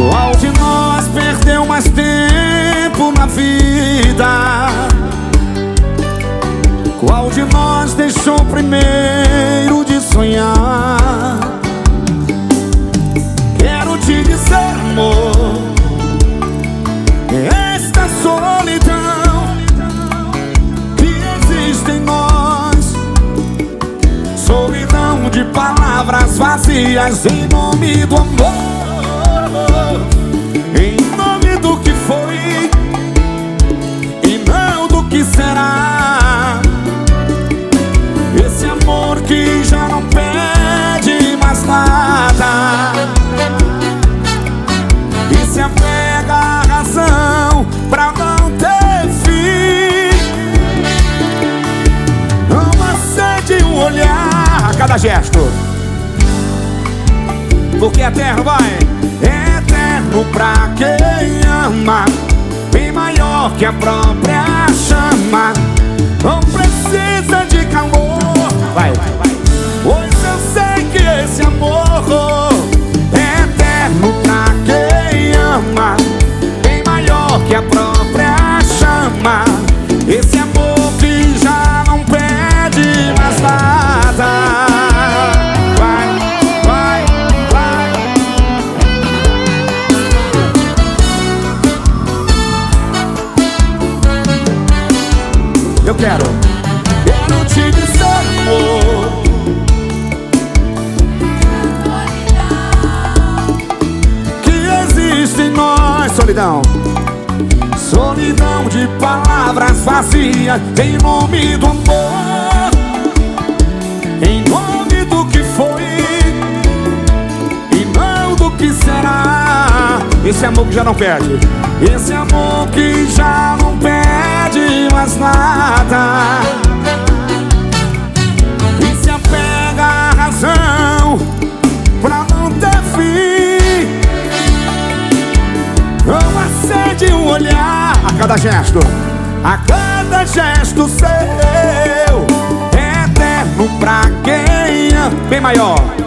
Qual de nós perdeu mais tempo na vida? Qual de nós deixou primeiro de sonhar? Quero te dizer, amor, esta solidão que existe em nós, solidão de palavras vazias em nome do amor, em nome do que foi e não do que será. Esse amor que já não pede mais nada e se apega à razão pra não ter fim. Uma sede, um olhar a cada gesto, porque é eterno, vai. É eterno pra quem ama, bem maior que a própria chama. Não precisa de calor, vai. Pois eu sei que esse amor é eterno pra quem ama, bem maior que a própria chama. Esse amor que já não pede mais nada. Vai, vai, vai. Eu quero te dizer, amor, que existe em nós solidão, solidão de palavras vazias em nome do amor, em nome do que foi e não do que será. Esse amor que já não pede, esse amor que já não pede mais nada e se apega à razão pra não ter fim. Uma sede, um olhar a cada gesto seu. É eterno pra quem ama, bem maior